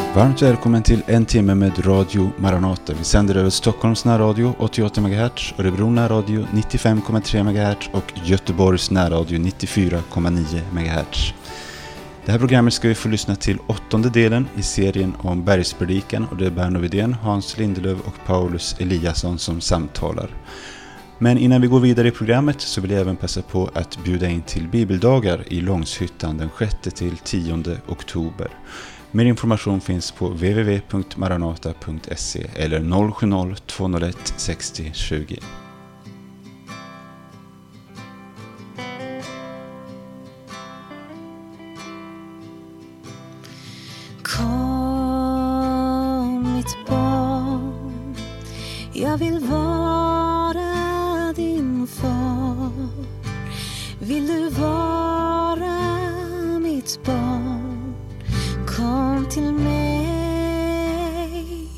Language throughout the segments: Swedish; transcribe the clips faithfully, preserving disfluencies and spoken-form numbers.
Varmt välkommen till en timme med Radio Maranata. Vi sänder över Stockholms närradio åttioåtta megahertz, Örebro närradio nittiofem komma tre megahertz och Göteborgs närradio nittiofyra komma nio megahertz. Det här programmet ska vi få lyssna till åttonde delen i serien om bergspredikan, och det är Berno Widén, Hans Lindelöf och Paulus Eliasson som samtalar. Men innan vi går vidare i programmet så vill jag även passa på att bjuda in till bibeldagar i Långshyttan den sjätte till tionde oktober. Mer information finns på w w w punkt maranata punkt se eller noll sju noll två noll ett sextio tjugo. Kom mitt barn, jag vill vara din far. Vill du vara mitt barn? Kom till mig.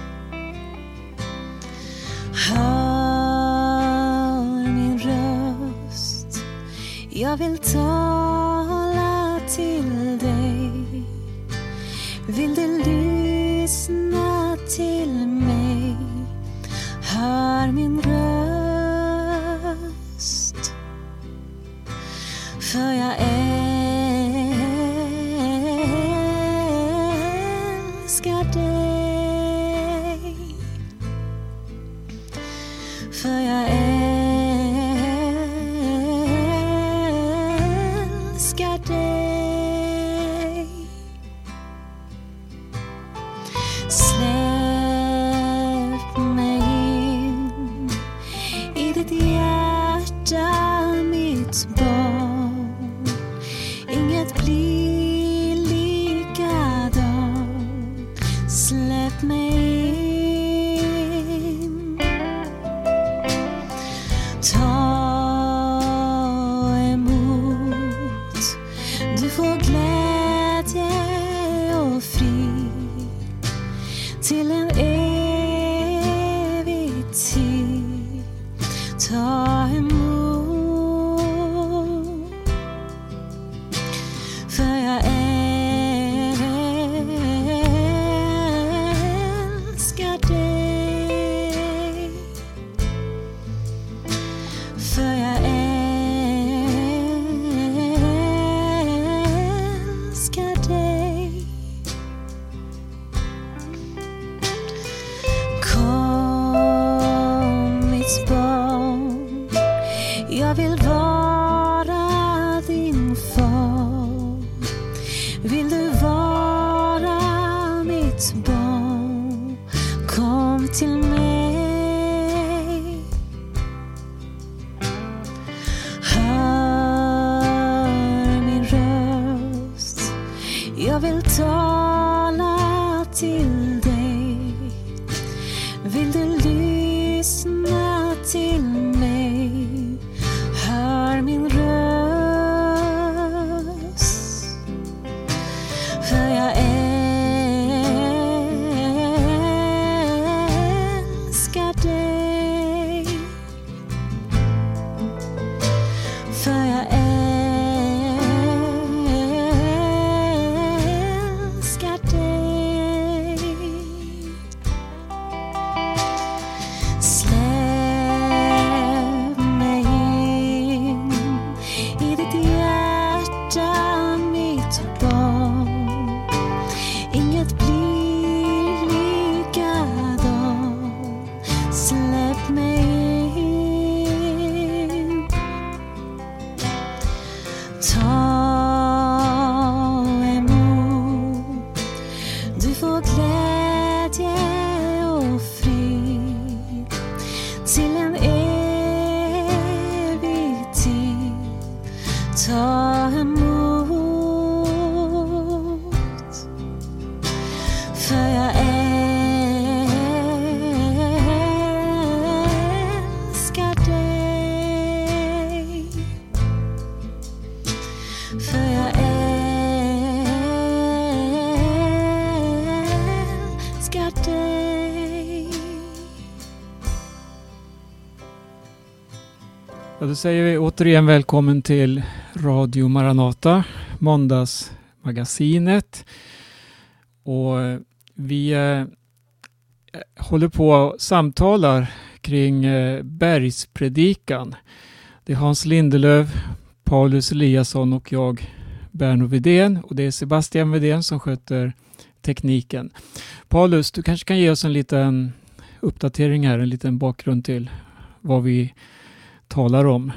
Hör min röst, jag vill tala till dig. Vill du lyssna till mig? Hör min röst. För jag älskar dig. För jag älskar dig. Släpp mig in i ditt hjärta, mitt barn. Inget blir likadant. Släpp mig in. Ta emot. Du får glädje och frid till en evig tid. Ta emot. För jag älskar dig. För jag älskar dig. Kom mitt barn, jag vill vara din far. Vill du vara mitt barn? Kom till mig. Hör min röst, jag vill tala till dig. Vill du lyssna till mig? Hör min röst. För jag älskar dig. För jag älskar dig. Släpp mig in i ditt hjärta, mitt barn. Inget blir likadant. Släpp mig in. Ta emot. Du får glädje och frid till en evig tid. Ta emot. För jag älskar dig. För jag älskar dig. Ja, då säger vi återigen välkommen till Radio Maranata, måndagsmagasinet. Och eh, vi eh, håller på och samtalar kring eh, bergspredikan. Det är Hans Lindelöf, Paulus Eliasson och jag, Berno Widén. Och det är Sebastian Widén som sköter tekniken. Paulus, du kanske kan ge oss en liten uppdatering här, en liten bakgrund till vad vi talar om.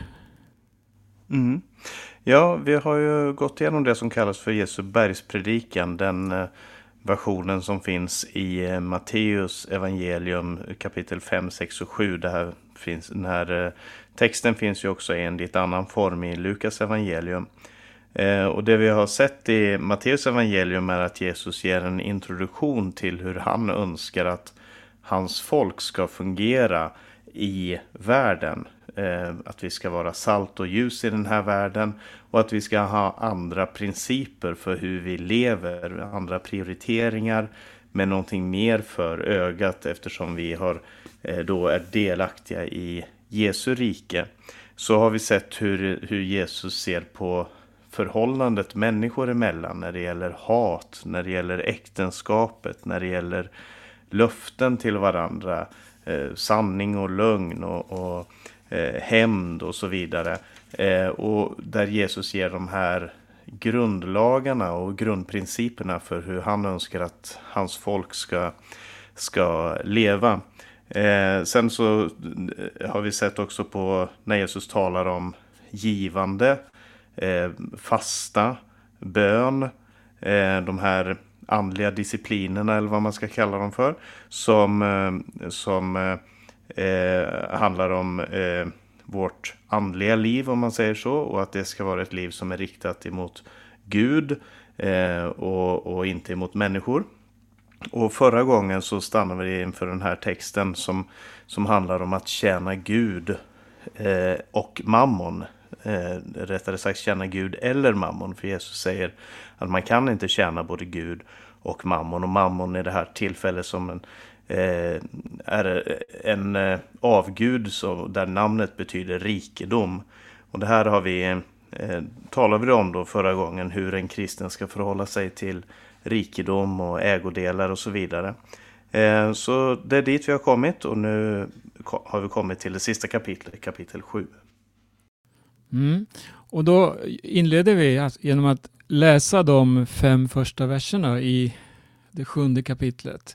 Mm. Ja, vi har ju gått igenom det som kallas för Jesu bergspredikan, den eh, versionen som finns i eh, Matteus evangelium kapitel fem, sex och sju. Det här finns, den här eh, texten finns ju också i en lite annan form i Lukas evangelium. Eh, och det vi har sett i Matteus evangelium är att Jesus ger en introduktion till hur han önskar att hans folk ska fungera i världen. Eh, att vi ska vara salt och ljus i den här världen och att vi ska ha andra principer för hur vi lever, andra prioriteringar med någonting mer för ögat eftersom vi har, eh, då är delaktiga i Jesu rike. Så har vi sett hur, hur Jesus ser på förhållandet människor emellan när det gäller hat, när det gäller äktenskapet, när det gäller löften till varandra, eh, sanning och lögn och, och eh, hämnd och så vidare. Eh, och där Jesus ger de här grundlagarna och grundprinciperna för hur han önskar att hans folk ska, ska leva. Eh, sen så har vi sett också på när Jesus talar om givande, eh, fasta, bön, eh, de här andliga disciplinerna eller vad man ska kalla dem för, som, eh, som eh, handlar om eh, vårt andliga liv om man säger så, och att det ska vara ett liv som är riktat emot Gud eh, och, och inte emot människor. Och förra gången så stannade vi inför den här texten som, som handlar om att tjäna Gud eh, och mammon. Eh, rättare sagt tjäna Gud eller mammon, för Jesus säger att man kan inte tjäna både Gud och mammon. Och mammon i det här tillfället som en, eh, är en eh, avgud så, där namnet betyder rikedom. Och det här har vi eh, talade vi om då förra gången, hur en kristen ska förhålla sig till rikedom och ägodelar och så vidare. Eh, så det är dit vi har kommit och nu har vi kommit till det sista kapitlet, kapitel sju. Mm. Och då inleder vi genom att läsa de fem första verserna i det sjunde kapitlet.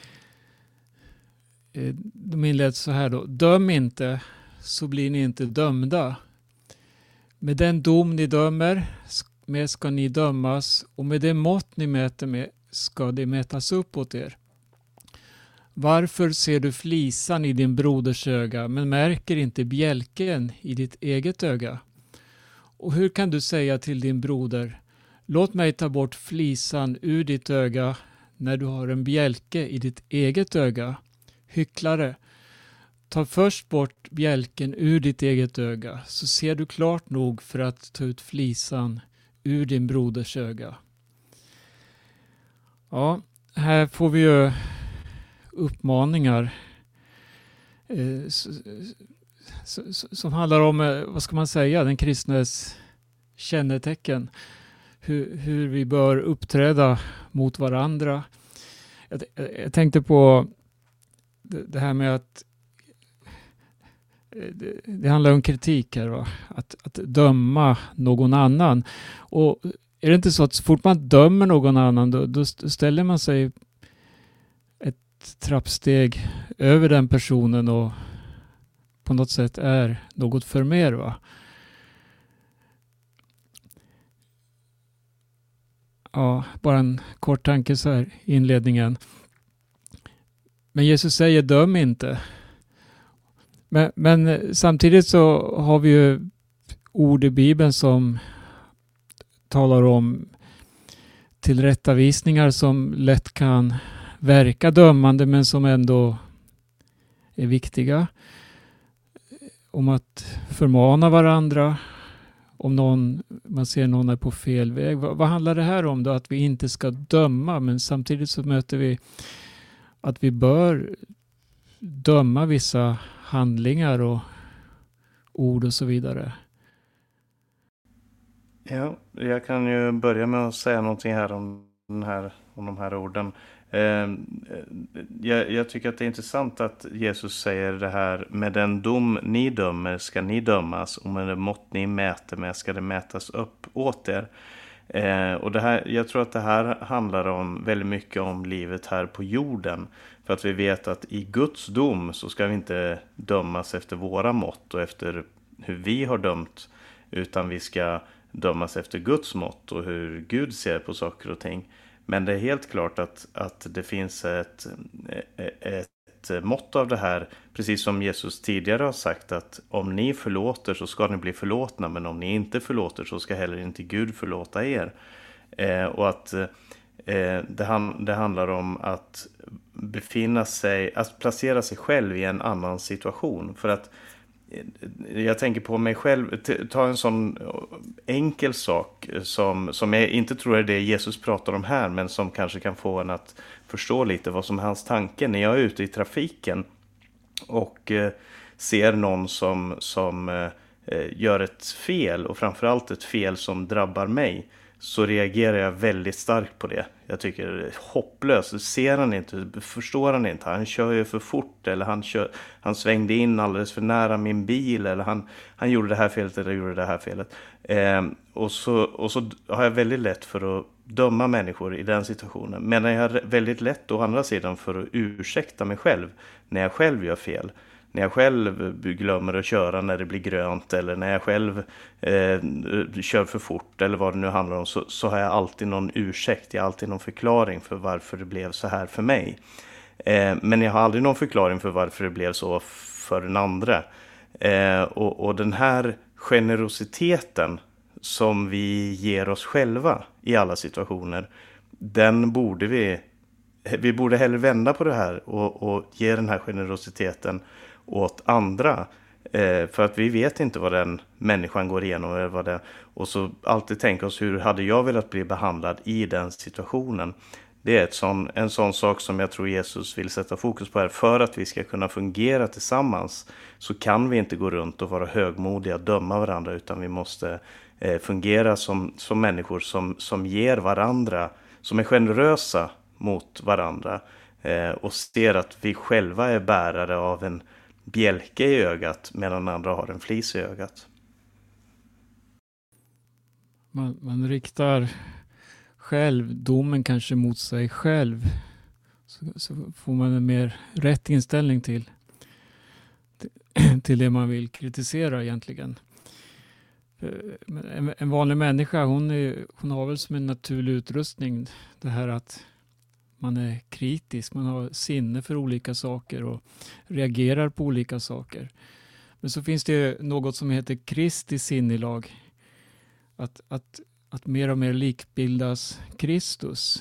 De inleds så här då. Döm inte, så blir ni inte dömda. Med den dom ni dömer med ska ni dömas, och med det mått ni mäter med ska det mätas upp åt er. Varför ser du flisan i din broders öga men märker inte bjälken i ditt eget öga? Och hur kan du säga till din broder, låt mig ta bort flisan ur ditt öga när du har en bjälke i ditt eget öga? Hycklare, ta först bort bjälken ur ditt eget öga, så ser du klart nog för att ta ut flisan ur din broders öga. Ja, här får vi ju uppmaningar eh, som handlar om, vad ska man säga, den kristnes kännetecken. Hur, hur vi bör uppträda mot varandra. Jag, jag tänkte på det, det här med att det, det handlar om kritik här, va? Att, att döma någon annan. Och är det inte så att så fort man dömer någon annan då, då ställer man sig ett trappsteg över den personen och på något sätt är något för mer, va? Ja, bara en kort tanke så här i inledningen. Men Jesus säger döm inte. Men, men samtidigt så har vi ju ord i Bibeln som talar om tillrättavisningar som lätt kan verka dömande men som ändå är viktiga. Om att förmana varandra. Om någon, man ser någon är på fel väg. Vad, vad handlar det här om då? Att vi inte ska döma, men samtidigt så möter vi att vi bör döma vissa handlingar och ord och så vidare. Ja, jag kan ju börja med att säga någonting här om den här, om de här orden. Eh, jag, jag tycker att det är intressant att Jesus säger det här: med den dom ni dömer ska ni dömas, och med den mått ni mäter med ska det mätas upp åt er. Eh, och det här, jag tror att det här handlar om väldigt mycket om livet här på jorden. För att vi vet att i Guds dom så ska vi inte dömas efter våra mått och efter hur vi har dömt, utan vi ska dömas efter Guds mått och hur Gud ser på saker och ting. Men det är helt klart att, att det finns ett, ett mått av det här, precis som Jesus tidigare har sagt, att om ni förlåter så ska ni bli förlåtna, men om ni inte förlåter så ska heller inte Gud förlåta er. Eh, och att eh, det, han, det handlar om att befinna sig, att placera sig själv i en annan situation. För att jag tänker på mig själv, ta en sån enkel sak som, som jag inte tror är det Jesus pratar om här, men som kanske kan få en att förstå lite vad som är hans tanke. När jag är ute i trafiken och eh, ser någon som, som eh, gör ett fel, och framförallt ett fel som drabbar mig, så reagerar jag väldigt starkt på det. Jag tycker det är hopplöst. Ser han inte, förstår han inte. Han kör ju för fort, eller han, kör, han svängde in alldeles för nära min bil, eller han, han gjorde det här felet eller gjorde det här felet. Eh, och, så, och så har jag väldigt lätt för att döma människor i den situationen. Men jag har väldigt lätt å andra sidan för att ursäkta mig själv när jag själv gör fel. När jag själv glömmer att köra när det blir grönt, eller när jag själv eh, kör för fort, eller vad det nu handlar om, så, så har jag alltid någon ursäkt, jag har alltid någon förklaring för varför det blev så här för mig. Eh, men jag har aldrig någon förklaring för varför det blev så för den andra. Eh, och, och den här generositeten som vi ger oss själva i alla situationer, den borde vi, vi borde hellre vända på det här och, och ge den här generositeten åt andra, eh, för att vi vet inte vad den människan går igenom, eller vad det, och så alltid tänka oss, hur hade jag velat bli behandlad i den situationen. Det är ett sån, en sån sak som jag tror Jesus vill sätta fokus på här. För att vi ska kunna fungera tillsammans så kan vi inte gå runt och vara högmodiga och döma varandra, utan vi måste eh, fungera som, som människor som, som ger varandra, som är generösa mot varandra, eh, och ser att vi själva är bärare av en bjälke i ögat medan andra har en flis i ögat. Man, man riktar själv domen kanske mot sig själv, så, så får man en mer rätt inställning till, till det man vill kritisera egentligen. En, en vanlig människa, hon, är, hon har väl som en naturlig utrustning det här att man är kritisk, man har sinne för olika saker och reagerar på olika saker. Men så finns det något som heter Kristi sinnelag. Att, att, att mer och mer likbildas Kristus.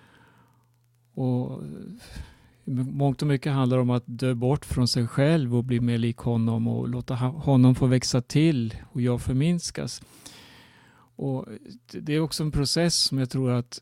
Och mångt och mycket handlar om att dö bort från sig själv och bli mer lik honom och låta honom få växa till och jag förminskas. Och det är också en process som jag tror att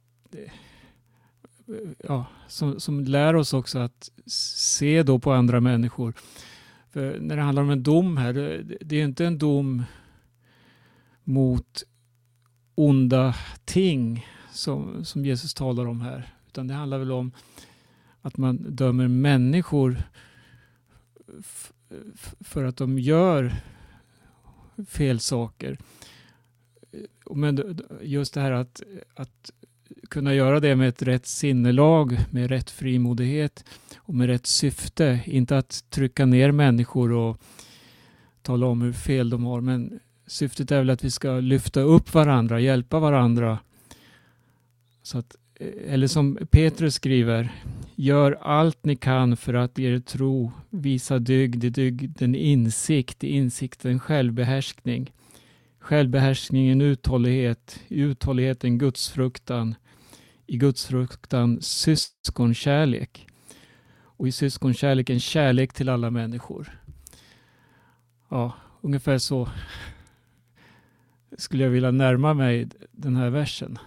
ja, som, som lär oss också att se då på andra människor. För när det handlar om en dom här, det, det är inte en dom mot onda ting som, som Jesus talar om här, utan det handlar väl om att man dömer människor f- f- för att de gör fel saker. Men just det här att, att kunna göra det med ett rätt sinnelag, med rätt frimodighet och med rätt syfte. Inte att trycka ner människor och tala om hur fel de har, men syftet är väl att vi ska lyfta upp varandra, hjälpa varandra. Så att, eller som Petrus skriver, gör allt ni kan för att er tro visa dygd, i dygden insikt, i insikten självbehärskning. Självbehärskningen uthållighet, i uthålligheten gudsfruktan, i gudsfruktan syskonkärlek och i syskonkärleken kärlek till alla människor. Ja, ungefär så skulle jag vilja närma mig den här versen.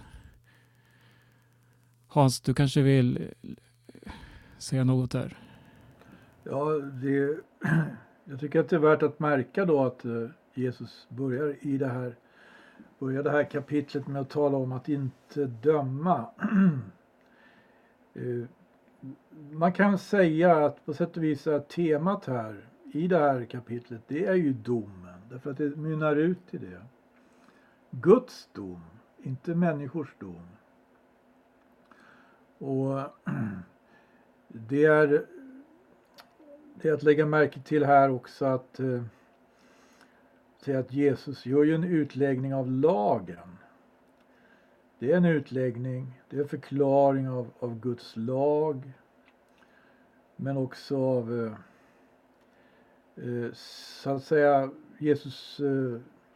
Hans, du kanske vill säga något där? Ja, det, jag tycker att det är värt att märka då att Jesus börjar i det här börjar det här kapitlet med att tala om att inte döma. Man kan säga att på sätt och vis är temat här i det här kapitlet, det är ju domen. Därför att det mynnar ut i det. Guds dom, inte människors dom. Och det är, det är att lägga märke till här också att eh, säga att Jesus gör ju en utläggning av lagen. Det är en utläggning, det är en förklaring av, av Guds lag. Men också av, eh, så att säga, Jesus eh,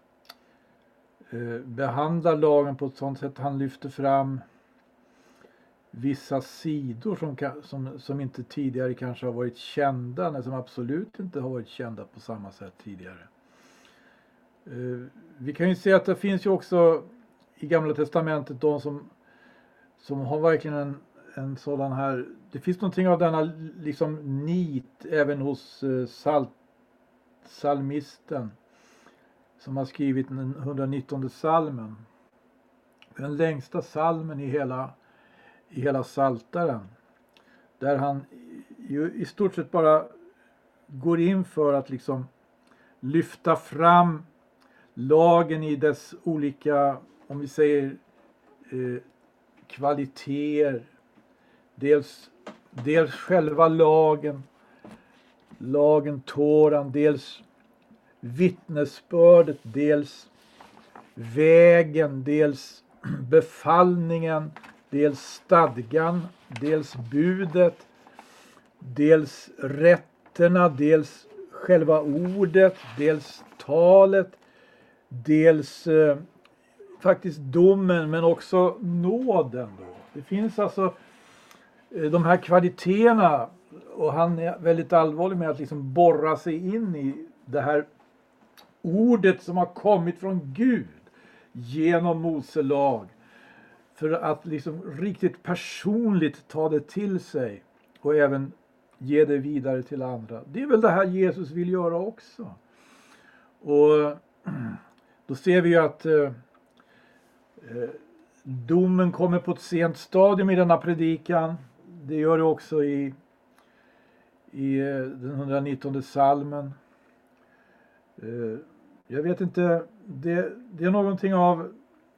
eh, behandlar lagen på ett sådant sätt. Han lyfter fram vissa sidor som, som, som inte tidigare kanske har varit kända, eller som absolut inte har varit kända på samma sätt tidigare. Eh, vi kan ju se att det finns ju också i Gamla testamentet de som, som har verkligen en, en sådan här, det finns någonting av denna liksom nit även hos eh, salt, psalmisten som har skrivit den etthundranittonde psalmen. Den längsta psalmen i hela, i hela Psaltaren. Där han ju i stort sett bara går in för att liksom lyfta fram lagen i dess olika, om vi säger eh, kvaliteter. Dels, dels själva lagen, lagen Toran, dels vittnesbördet, dels vägen, dels befallningen, dels stadgan, dels budet, dels rätterna, dels själva ordet, dels talet, dels eh, faktiskt domen, men också nåden då. Det finns alltså eh, de här kvaliteterna, och han är väldigt allvarlig med att liksom borra sig in i det här ordet som har kommit från Gud genom Mose lag, för att liksom riktigt personligt ta det till sig och även ge det vidare till andra. Det är väl det här Jesus vill göra också. Och då ser vi ju att eh, domen kommer på ett sent stadium i denna predikan. Det gör det också i, i den etthundranittonde psalmen. Eh, jag vet inte, det, det är någonting av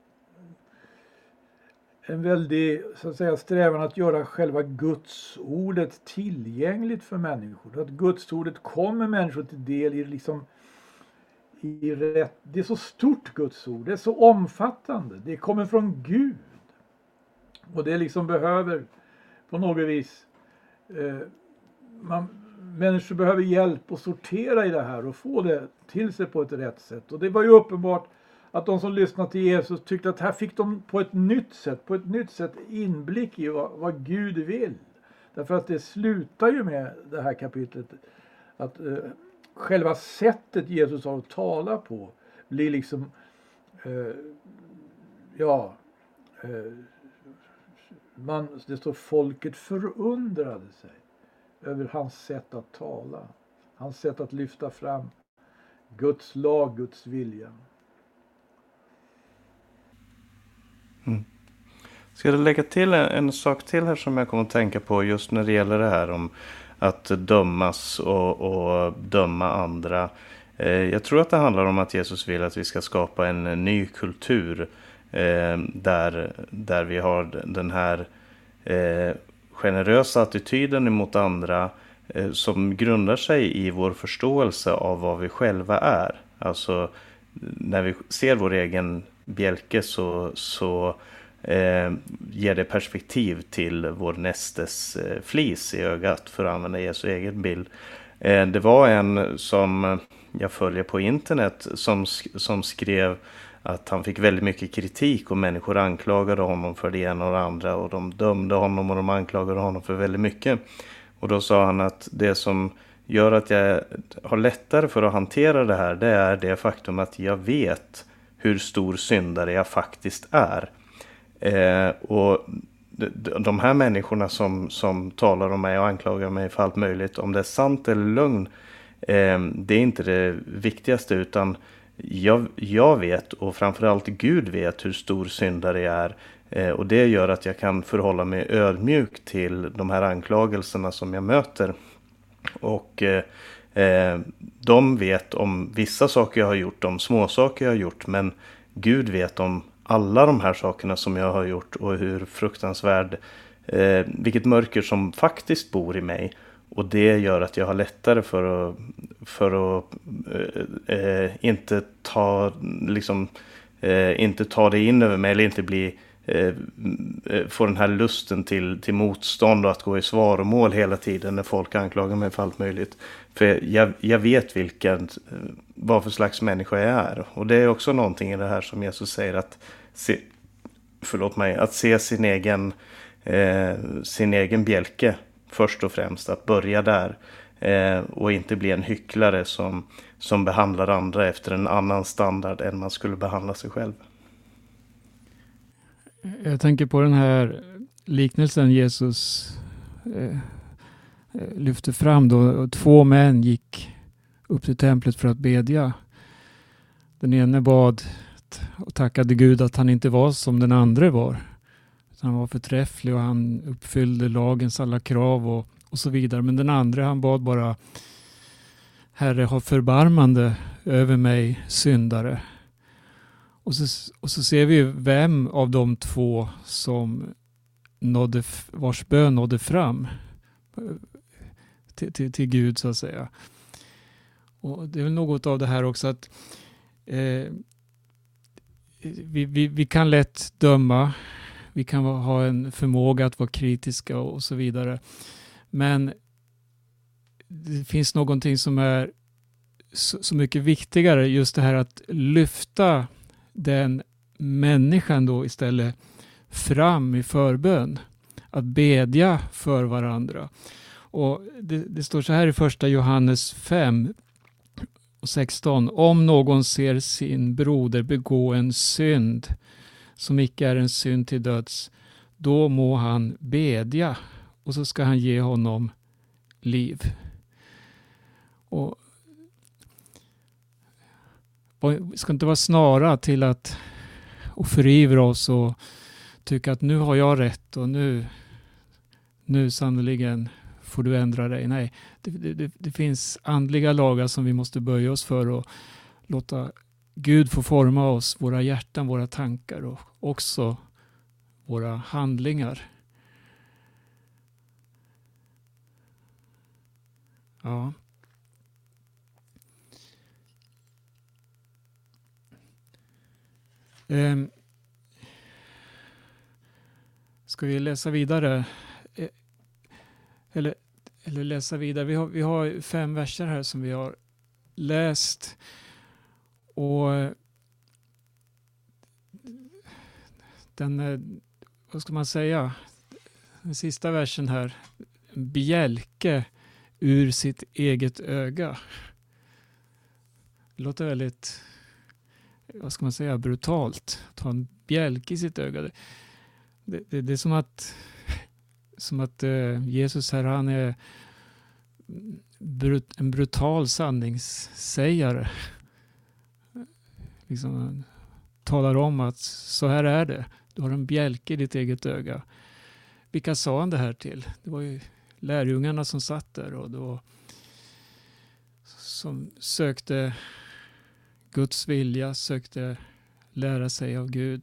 en väldig, så att säga, strävan att göra själva Guds ordet tillgängligt för människor. Att Guds ordet kommer människor till del i liksom i rätt. Det är så stort, Guds ord. Det är så omfattande. Det kommer från Gud. Och det liksom behöver på något vis eh, man, människor behöver hjälp att sortera i det här och få det till sig på ett rätt sätt. Och det var ju uppenbart att de som lyssnade till Jesus tyckte att här fick de på ett nytt sätt, på ett nytt sätt inblick i vad, vad Gud vill. Därför att det slutar ju med det här kapitlet att eh, själva sättet Jesus har att tala på blir liksom eh, ja eh, man, det står folket förundrade sig över hans sätt att tala, hans sätt att lyfta fram Guds lag, Guds vilja. Mm. Ska jag lägga till en, en sak till här som jag kommer att tänka på just när det gäller det här om att dömas och, och döma andra. Eh, jag tror att det handlar om att Jesus vill att vi ska skapa en, en ny kultur eh, där, där vi har den här eh, generösa attityden emot andra eh, som grundar sig i vår förståelse av vad vi själva är. Alltså när vi ser vår egen bjälke så, så eh, ger det perspektiv till vår nästes eh, flis i ögat, för att använda Jesu egen bild. Eh, det var en som jag följer på internet som, som skrev att han fick väldigt mycket kritik och människor anklagade honom för det ena och det andra och de dömde honom och de anklagade honom för väldigt mycket. Och då sa han att det som gör att jag har lättare för att hantera det här, det är det faktum att jag vet hur stor syndare jag faktiskt är. Eh, och de här människorna som, som talar om mig och anklagar mig för allt möjligt, om det är sant eller lögn, eh, det är inte det viktigaste, utan jag, jag vet, och framförallt Gud vet, hur stor syndare jag är. Eh, och det gör att jag kan förhålla mig ödmjuk till de här anklagelserna som jag möter. Och eh, eh, de vet om vissa saker jag har gjort, om små saker jag har gjort. Men Gud vet om alla de här sakerna som jag har gjort och hur fruktansvärd, eh, vilket mörker som faktiskt bor i mig. Och det gör att jag har lättare för att, för att eh, eh, inte ta liksom, eh, inte ta det in över mig, eller inte bli eh, få den här lusten till, till motstånd och att gå i svaromål hela tiden när folk anklagar mig för allt möjligt. För jag, jag vet vilken, vad för slags människa jag är. Och det är också någonting i det här som Jesus säger, att se, förlåt mig, att se sin egen, eh, sin egen bjälke först och främst, att börja där eh, och inte bli en hycklare som, som behandlar andra efter en annan standard än man skulle behandla sig själv. Jag tänker på den här liknelsen Jesus eh, lyfte fram då. Och två män gick upp till templet för att bedja. Den ene bad och tackade Gud att han inte var som den andra var. Han var förträfflig och han uppfyllde lagens alla krav och, och så vidare. Men den andra, han bad bara: Herre, ha förbarmande över mig, syndare. Och så, och så ser vi vem av de två som nådde, vars bön nådde fram till, till, till Gud, så att säga. Och det är väl något av det här också att eh, vi, vi, vi kan lätt döma. Vi kan ha en förmåga att vara kritiska och så vidare. Men det finns någonting som är så, så mycket viktigare. Just det här att lyfta den människan då istället fram i förbön. Att bedja för varandra. Och det, det står så här i första Johannes fem och sexton. Om någon ser sin broder begå en synd som icke är en synd till döds, då må han bedja och så ska han ge honom liv. Och vi ska inte vara snara till att och förivra oss och tycka att nu har jag rätt och nu, nu sannoliken får du ändra dig. Nej, det, det, det finns andliga lagar som vi måste böja oss för och låta Gud får forma oss, våra hjärtan, våra tankar och också våra handlingar. Ja. Ehm. Ska vi läsa vidare? Eller, eller läsa vidare. Vi har, vi har fem verser här som vi har läst. Och den, vad ska man säga, den sista versen här, bjälke ur sitt eget öga. Det låter väldigt, vad ska man säga, brutalt. Ta en bjälke i sitt öga. Det, det, det, det är som att, som att uh, Jesus här, han är brut, en brutal sanningssägare. Liksom talar om att så här är det. Du har en bjälke i ditt eget öga. Vilka sa han det här till? Det var ju lärjungarna som satt där och då som sökte Guds vilja, sökte lära sig av Gud.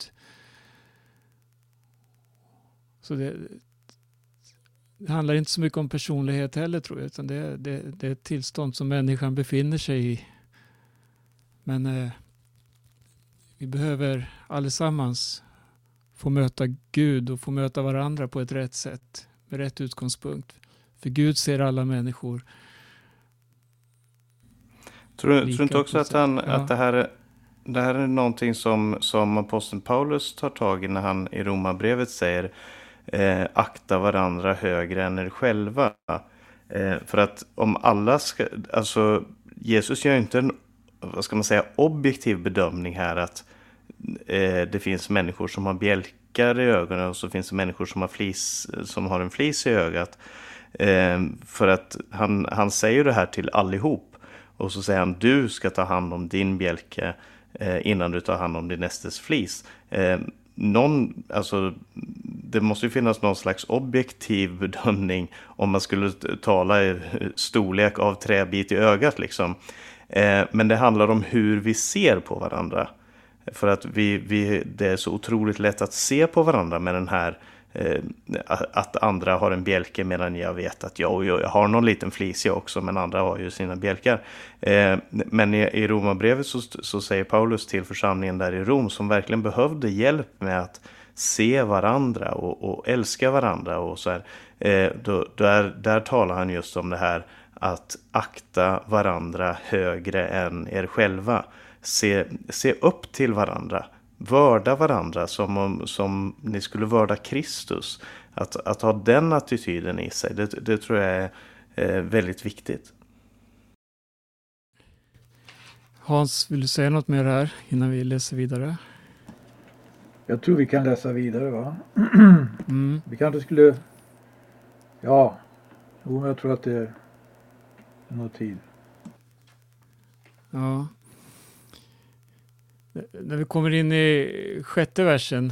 Så det, det handlar inte så mycket om personlighet heller, tror jag, utan det, det, det är ett tillstånd som människan befinner sig i. Men eh, vi behöver allesammans få möta Gud och få möta varandra på ett rätt sätt, med rätt utgångspunkt. För Gud ser alla människor. Tror du, tror du inte också att, han, ja. att det, här, det här är någonting som, som aposteln Paulus tar tag i när han i Romarbrevet säger eh, akta varandra högre än er själva. Eh, för att om alla ska, alltså Jesus gör inte en, vad ska man säga, objektiv bedömning här att eh, det finns människor som har bjälkar i ögonen och så finns det människor som har, flis, som har en flis i ögat. Eh, för att han, han säger det här till allihop. Och så säger han, du ska ta hand om din bjälke eh, innan du tar hand om din nästes flis. Eh, någon, alltså, det måste ju finnas någon slags objektiv bedömning om man skulle tala i storlek av träbit i ögat liksom. Eh, men det handlar om hur vi ser på varandra. För att vi, vi, det är så otroligt lätt att se på varandra med den här eh, att andra har en bjälke medan jag vet att jag, jag har någon liten flis jag också, men andra har ju sina bjälkar. Eh, men i, i Romarbrevet så, så säger Paulus till församlingen där i Rom som verkligen behövde hjälp med att se varandra och, och älska varandra och så här. Eh, då, där, där talar han just om det här att akta varandra högre än er själva. Se, se upp till varandra. Vörda varandra som, om, som ni skulle vörda Kristus. Att, att ha den attityden i sig, det, det tror jag är eh, väldigt viktigt. Hans, vill du säga något mer här innan vi läser vidare? Jag tror vi kan läsa vidare, va? Mm. Vi kanske skulle... Ja, jo, men jag tror att det är någon tid. Ja. När vi kommer in i sjätte versen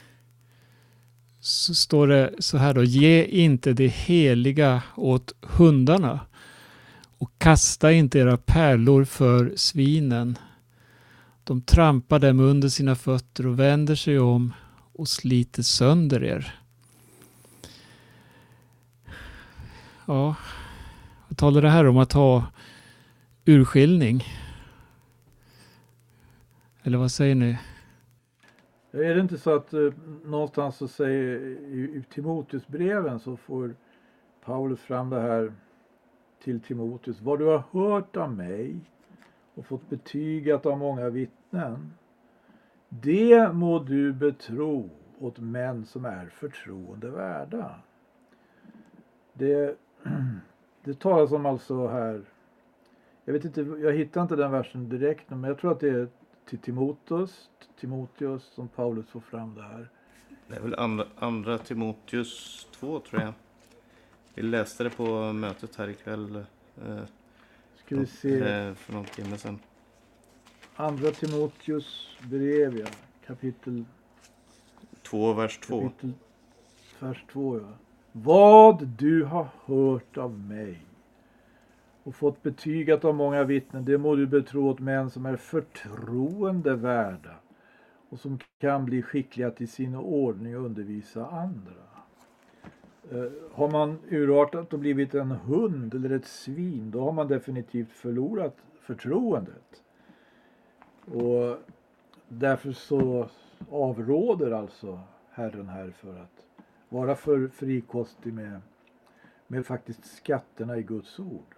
så står det så här då: ge inte det heliga åt hundarna och kasta inte era pärlor för svinen. De trampar dem under sina fötter och vänder sig om och sliter sönder er. Ja, vad talar det här om att ha urskiljning? Eller vad säger ni? Är det inte så att eh, någonstans så säger i, i Timoteusbreven så får Paulus fram det här till Timoteus. Vad du har hört av mig och fått betygat av många vittnen, det må du betro åt män som är förtroendevärda. Det, det talas om alltså här, jag vet inte, jag hittar inte den versen direkt, men jag tror att det är till Timoteus, Timoteus som Paulus får fram det här. Det är väl andra, andra Timoteus två, tror jag. Vi läste det på mötet här ikväll. Eh, Ska vi se. Eh, för någon timme sedan. Andra Timoteus brev, ja. Kapitel två, vers två. Kapitel, vers två, ja. Vad du har hört av mig och fått betygat av många vittnen, det må du betro åt män som är förtroendevärda och som kan bli skickliga till sin ordning och undervisa andra. Eh, har man urartat och blivit en hund eller ett svin, då har man definitivt förlorat förtroendet. Och därför så avråder alltså Herren här för att vara för frikostig med, med faktiskt skatterna i Guds ord.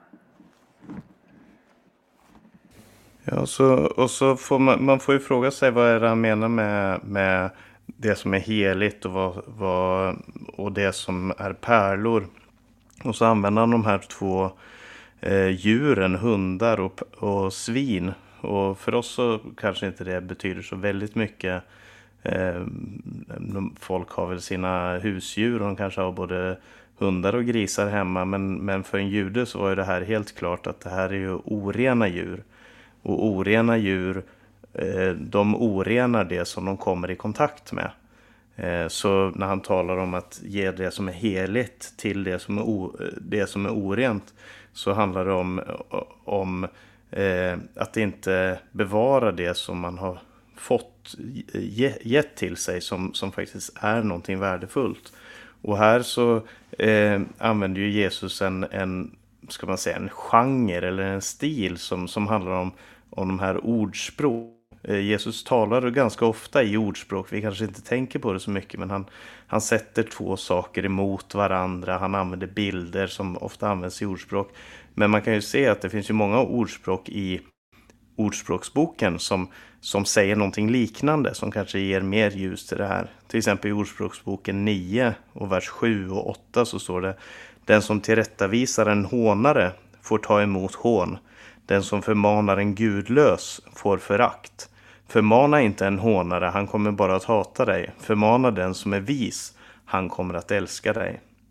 Ja, så, och så får man, man får ju fråga sig vad är det han menar med, med det som är heligt och, vad, vad, och det som är pärlor. Och så använder han de här två eh, djuren, hundar och, och svin. Och för oss så kanske inte det betyder så väldigt mycket. Eh, folk har väl sina husdjur och de kanske har både hundar och grisar hemma. Men, men för en jude så var ju det här helt klart att det här är ju orena djur. Och orena djur, eh, de orenar det som de kommer i kontakt med. Eh, så när han talar om att ge det som är heligt till det som är, o, det som är orent, så handlar det om, om eh, att inte bevara det som man har fått gett till sig som, som faktiskt är någonting värdefullt. Och här så eh, använder ju Jesus en, en, ska man säga, en genre eller en stil som, som handlar om, om de här ordspråk. Eh, Jesus talar ganska ofta i ordspråk. Vi kanske inte tänker på det så mycket, men han, han sätter två saker emot varandra. Han använder bilder som ofta används i ordspråk. Men man kan ju se att det finns ju många ordspråk i ordspråksboken som, som säger någonting liknande, som kanske ger mer ljus till det här. Till exempel i ordspråksboken nio och vers sju och åtta så står det: den som tillrättavisar en hånare får ta emot hån. Den som förmanar en gudlös får förakt. Förmana inte en hånare, han kommer bara att hata dig. Förmana den som är vis, han kommer att älska dig.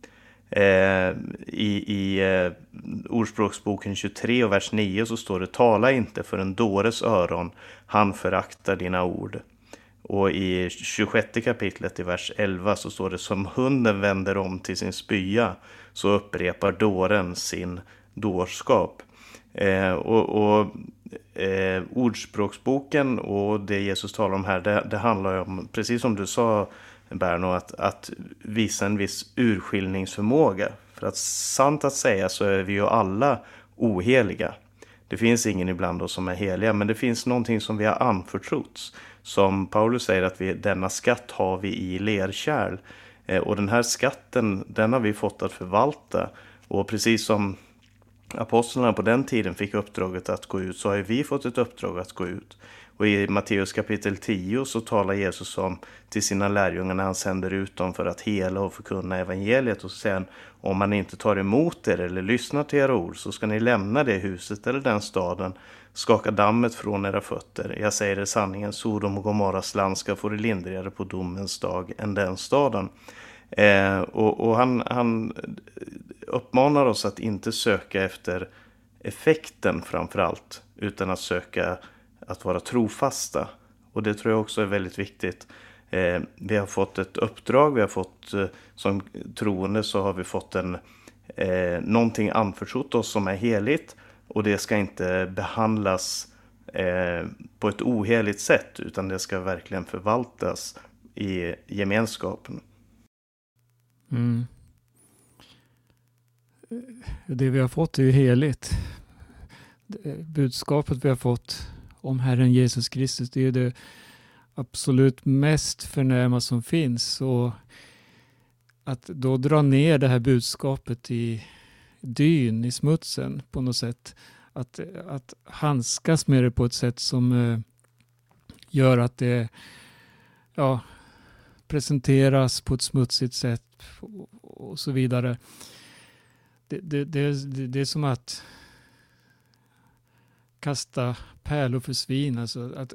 Eh, I i eh, Ordspråksboken tjugotre och vers nio så står det: tala inte för en dåres öron, han föraktar dina ord. Och i tjugosjätte kapitlet i vers elva så står det: som hunden vänder om till sin spya så upprepar dåren sin dårskap. Eh, och och eh, Ordspråksboken och det Jesus talar om här, det, det handlar om, precis som du sa Berno, att, att visa en viss urskiljningsförmåga. För att sant att säga så är vi ju alla oheliga. Det finns ingen ibland oss som är heliga, men det finns någonting som vi har anförtrotts. Som Paulus säger, att vi, denna skatt har vi i lerkärl. Eh, och den här skatten, den har vi fått att förvalta. Och precis som apostlarna på den tiden fick uppdraget att gå ut, så har vi fått ett uppdrag att gå ut. Och i Matteus kapitel tio så talar Jesus om till sina lärjungar när han sänder ut dem för att hela och förkunna evangeliet. Och så säger han: om man inte tar emot er eller lyssnar till era ord så ska ni lämna det huset eller den staden, skaka dammet från era fötter. Jag säger er sanningen, Sodom och Gomorras land ska få det lindrigare på domens dag än den staden. Eh, och och han, han uppmanar oss att inte söka efter effekten framförallt, utan att söka att vara trofasta. Och det tror jag också är väldigt viktigt. Eh, vi har fått ett uppdrag, vi har fått eh, som troende så har vi fått en eh, någonting anförtrott oss som är heligt, och det ska inte behandlas eh, på ett oheligt sätt, utan det ska verkligen förvaltas i gemenskapen. Mm. Det vi har fått är ju heligt. Budskapet vi har fått om Herren Jesus Kristus, det är det absolut mest förnäma som finns. Och att då dra ner det här budskapet i dyn, i smutsen på något sätt. Att, att handskas med det på ett sätt som uh, gör att det ja, presenteras på ett smutsigt sätt och, och så vidare. Det, det, det, det, det är som att kasta pärlor för svin. Alltså att,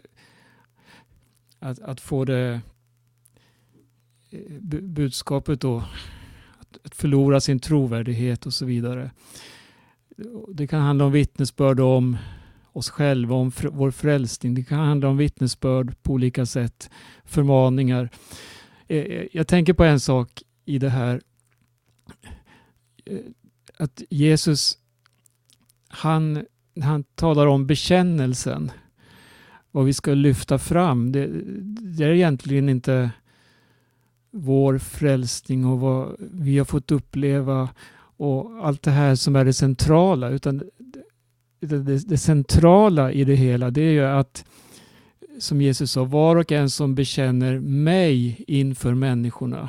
att, att få det budskapet då, att, att förlora sin trovärdighet och så vidare. Det kan handla om vittnesbörd om oss själva, om fr- vår frälsning. Det kan handla om vittnesbörd på olika sätt, förmaningar. Jag tänker på en sak i det här. Att Jesus, han, han talar om bekännelsen. Vad vi ska lyfta fram. Det, det är egentligen inte vår frälsning och vad vi har fått uppleva och allt det här som är det centrala, utan det, det, det centrala i det hela, det är ju att, som Jesus sa, var och en som bekänner mig inför människorna,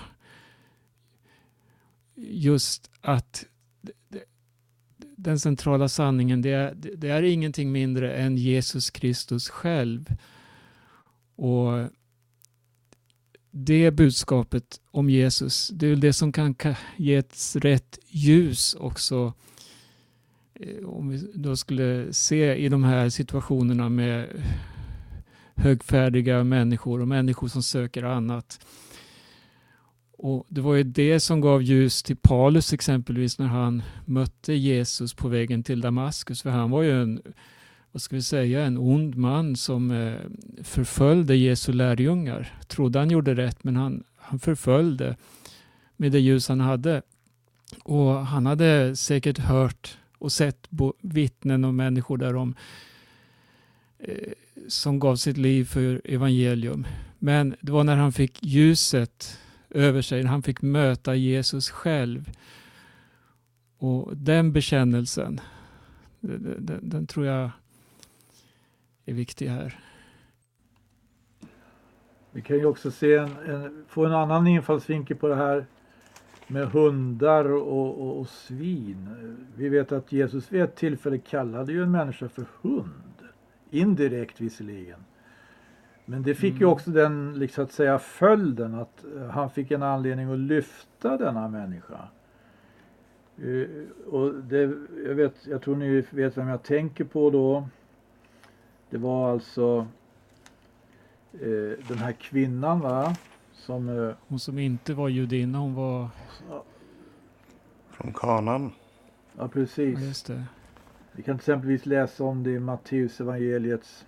just att det, den centrala sanningen, det är, det är ingenting mindre än Jesus Kristus själv. Och det budskapet om Jesus, det är det som kan ge ett rätt ljus också. Om vi då skulle se i de här situationerna med högfärdiga människor och människor som söker annat. Och det var ju det som gav ljus till Paulus exempelvis när han mötte Jesus på vägen till Damaskus. För han var ju en, vad ska vi säga, en ond man som eh, förföljde Jesu lärjungar. Trodde han gjorde rätt, men han, han förföljde med det ljus han hade. Och han hade säkert hört och sett bo- vittnen och människor där om eh, som gav sitt liv för evangelium. Men det var när han fick ljuset över sig, när han fick möta Jesus själv. Och den bekännelsen, den, den, den tror jag är viktig här. Vi kan ju också se en, en, få en annan infallsvinkel på det här med hundar och, och, och svin. Vi vet att Jesus vid ett tillfälle kallade ju en människa för hund. Indirekt visserligen. Men det fick mm. ju också den, liksom att säga, följden att han fick en anledning att lyfta denna människa. Uh, och det, jag, vet, jag tror ni vet vem jag tänker på då. Det var alltså uh, den här kvinnan, va? Som, uh, hon som inte var judinna, hon var Från Kanan. Ja, precis. Ja, just det. Vi kan exempelvis läsa om det i Matteus evangeliets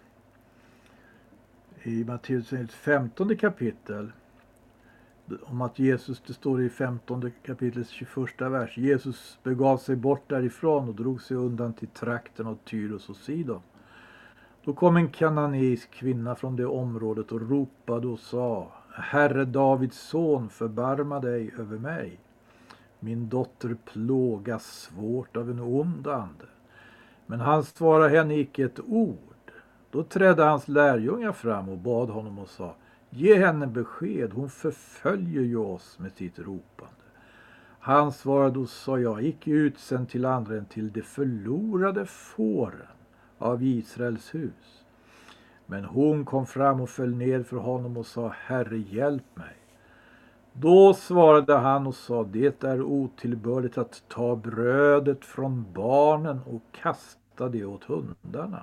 i Matteus evangeliets femtonde kapitel. Om att Jesus, det står i femtonde kapitlets tjugoförsta vers. Jesus begav sig bort därifrån och drog sig undan till trakten av Tyros och Sidon. Då kom en kananeisk kvinna från det området och ropade och sa: Herre Davids son, förbarma dig över mig. Min dotter plågas svårt av en ond ande. Men han svarade henne icke ett ord. Då trädde hans lärjungar fram och bad honom och sa: Ge henne besked, hon förföljer ju oss med sitt ropande. Han svarade och sa: Jag gick utsänd till andra än till de förlorade fåren av Israels hus. Men hon kom fram och föll ned för honom och sa: Herre, hjälp mig. Då svarade han och sa: Det är otillbörligt att ta brödet från barnen och kasta det åt hundarna.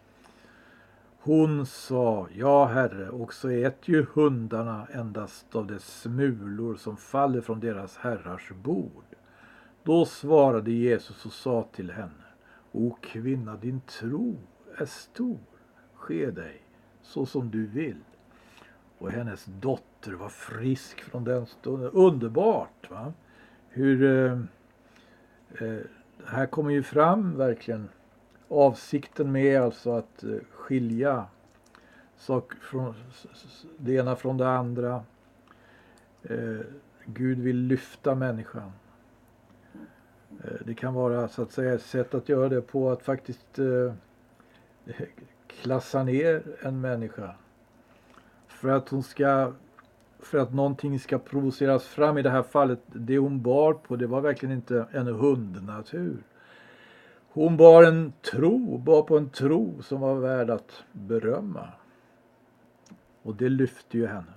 Hon sa: Ja, Herre, också äter ju hundarna endast av de smulor som faller från deras herrars bord. Då svarade Jesus och sa till henne: O kvinna, din tro är stor, ske dig så som du vill. Och hennes dotter var frisk från den stunden. Underbart, va? Hur eh, eh, här kommer ju fram verkligen avsikten med alltså att eh, skilja sak från, det ena från det andra. Eh, Gud vill lyfta människan. Eh, det kan vara så att säga ett sätt att göra det på att faktiskt eh, klassa ner en människa. För att hon ska, för att någonting ska provoceras fram. I det här fallet, det hon bar på, det var verkligen inte en hundnatur. Hon bar en tro, bar på en tro som var värd att berömma. Och det lyfte ju henne.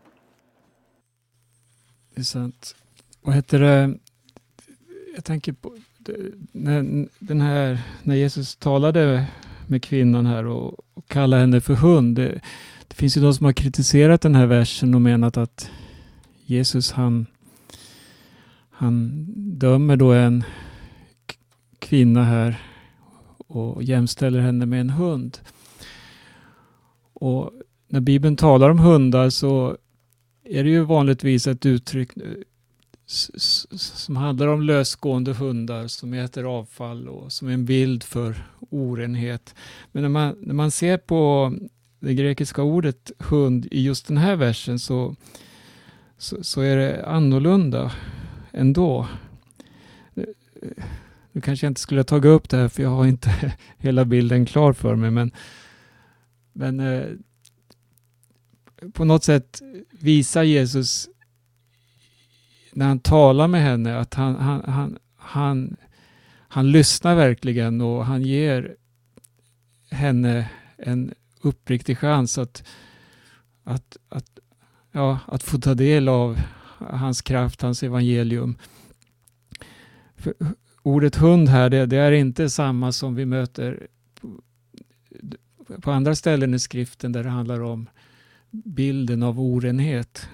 Det är sant. Och heter det, jag tänker på när, den här, när Jesus talade med kvinnan här och, och kallade henne för hund. Det, det finns ju de som har kritiserat den här versen och menat att Jesus han, han dömer då en kvinna här och jämställer henne med en hund. Och när Bibeln talar om hundar så är det ju vanligtvis ett uttryck som handlar om lösgående hundar som äter avfall och som är en bild för orenhet. Men när man, när man ser på det grekiska ordet hund i just den här versen så, så, så är det annorlunda ändå. Nu kanske jag inte skulle ha tagit upp det här för jag har inte hela bilden klar för mig. Men, men eh, på något sätt visar Jesus när han talar med henne att han, han, han, han, han lyssnar verkligen och han ger henne en uppriktig chans att, att, att, ja, att få ta del av hans kraft, hans evangelium. För ordet hund här, det, det är inte samma som vi möter på, på andra ställen i skriften där det handlar om bilden av orenhet.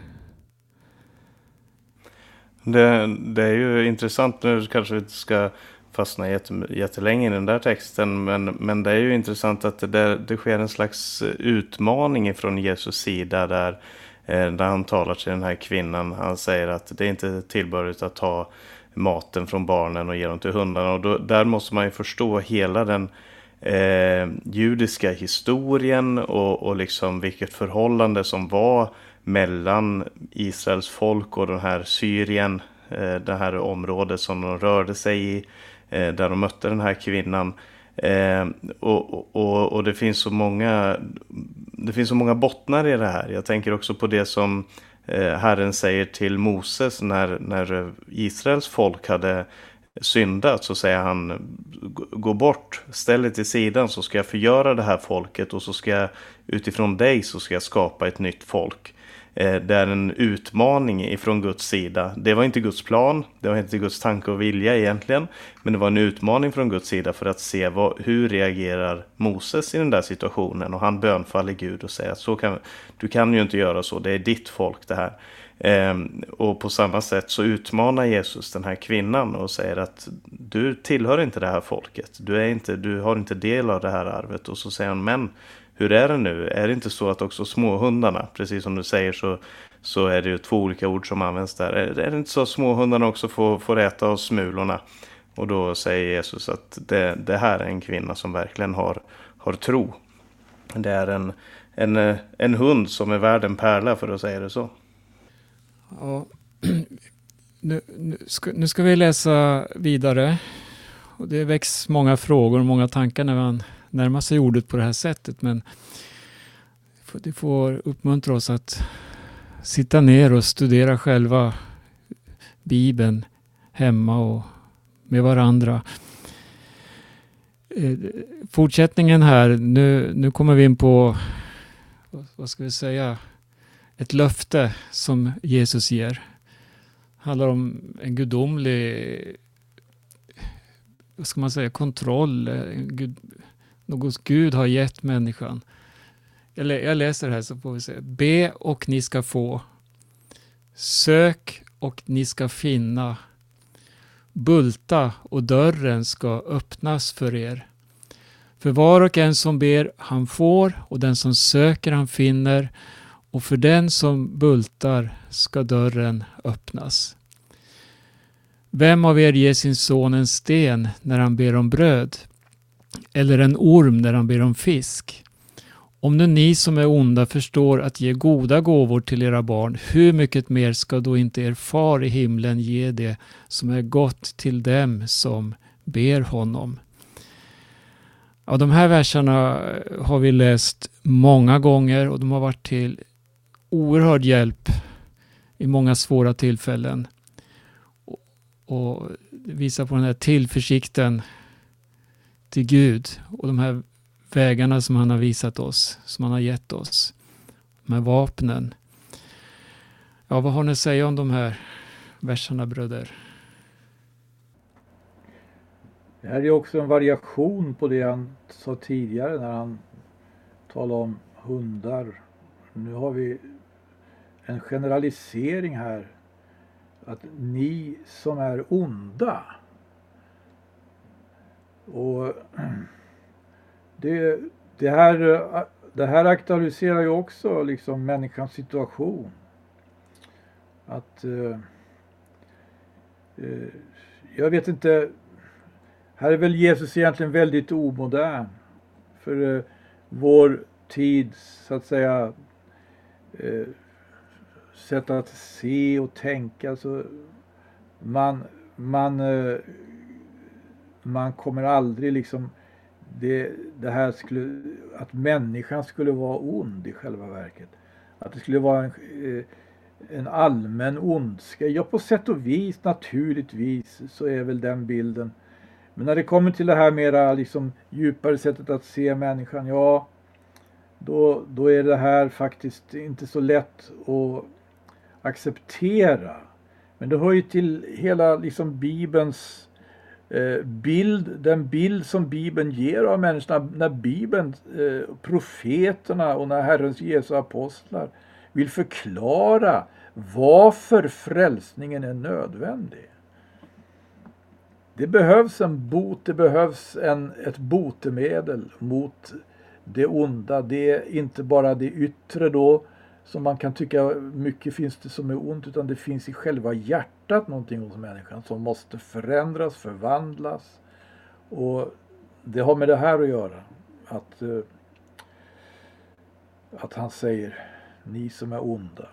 Det, det är ju intressant, nu kanske vi inte ska fastna jättelänge i den där texten, men, men det är ju intressant att det, det sker en slags utmaning från Jesus sida där, eh, där han talar till den här kvinnan. Han säger att det är inte tillbörligt att ta maten från barnen och ge dem till hundarna, och då, där måste man ju förstå hela den eh, judiska historien och, och liksom vilket förhållande som var mellan Israels folk och den här Syrien, eh, det här området som de rörde sig i, eh, där de mötte den här kvinnan. Eh, och, och, och det finns så många det finns så många bottnar i det här. Jag tänker också på det som eh, Herren säger till Moses när, när Israels folk hade syndat, så säger han: gå bort, ställ dig till sidan, så ska jag förgöra det här folket och så ska jag, utifrån dig så ska jag skapa ett nytt folk. Det är en utmaning ifrån Guds sida. Det var inte Guds plan, det var inte Guds tanke och vilja egentligen, men det var en utmaning från Guds sida för att se vad, hur reagerar Moses i den där situationen. Och han bönfaller Gud och säger att så kan, du kan ju inte göra så, det är ditt folk det här. Eh, och på samma sätt så utmanar Jesus den här kvinnan och säger att du tillhör inte det här folket. Du, är inte, du har inte del av det här arvet. Och så säger han, men hur är det nu? Är det inte så att också småhundarna, precis som du säger så, så är det ju två olika ord som används där. Är, är det inte så att småhundarna också får, får äta av smulorna? Och då säger Jesus att det, det här är en kvinna som verkligen har, har tro. Det är en, en, en hund som är värd en pärla, för att säga det så. Ja, nu, nu, ska, nu ska vi läsa vidare. Och det väcks många frågor och många tankar när man närmar sig ordet på det här sättet. Men det får uppmuntra oss att sitta ner och studera själva Bibeln hemma och med varandra. Fortsättningen här, nu, nu kommer vi in på, vad ska vi säga, ett löfte som Jesus ger. Det handlar om en gudomlig, vad ska man säga, kontroll. Gud, något Gud har gett människan. Jag, lä, jag läser här så får vi se. Be och ni ska få. Sök och ni ska finna. Bulta och dörren ska öppnas för er. För var och en som ber han får, och den som söker han finner, och för den som bultar ska dörren öppnas. Vem av er ger sin son en sten när han ber om bröd, eller en orm när han ber om fisk? Om nu ni som är onda förstår att ge goda gåvor till era barn, hur mycket mer ska då inte er far i himlen ge det som är gott till dem som ber honom? Ja, de här verserna har vi läst många gånger och de har varit till oerhörd hjälp i många svåra tillfällen. Och, och visar på den här tillförsikten till Gud och de här vägarna som han har visat oss, som han har gett oss, med vapnen. Ja, vad har ni att säga om de här verserna, bröder? Det här är också en variation på det han sa tidigare när han talade om hundar. Nu har vi en generalisering här, att ni som är onda. Och det, det, här, det här aktualiserar ju också liksom människans situation. Att eh, eh, jag vet inte, här är väl Jesus egentligen väldigt omodern för eh, vår tid, så att säga, eh, sätt att se och tänka. Så man, man, eh, man kommer aldrig liksom det, det här skulle, att människan skulle vara ond i själva verket. Att det skulle vara en, eh, en allmän ondska. Ja, på sätt och vis, naturligtvis, så är väl den bilden. Men när det kommer till det här mera liksom djupare sättet att se människan, ja, då, då är det här faktiskt inte så lätt att acceptera. Men det hör ju till hela liksom Bibelns eh, bild, den bild som Bibeln ger av människorna, när Bibeln, eh, profeterna och när Herrens Jesu apostlar vill förklara varför frälsningen är nödvändig. Det behövs en bot, det behövs en, ett botemedel mot det onda. Det är inte bara det yttre då, som man kan tycka mycket finns det som är ont, utan det finns i själva hjärtat någonting hos människan som måste förändras, förvandlas. Och det har med det här att göra. Att, att han säger, ni som är onda.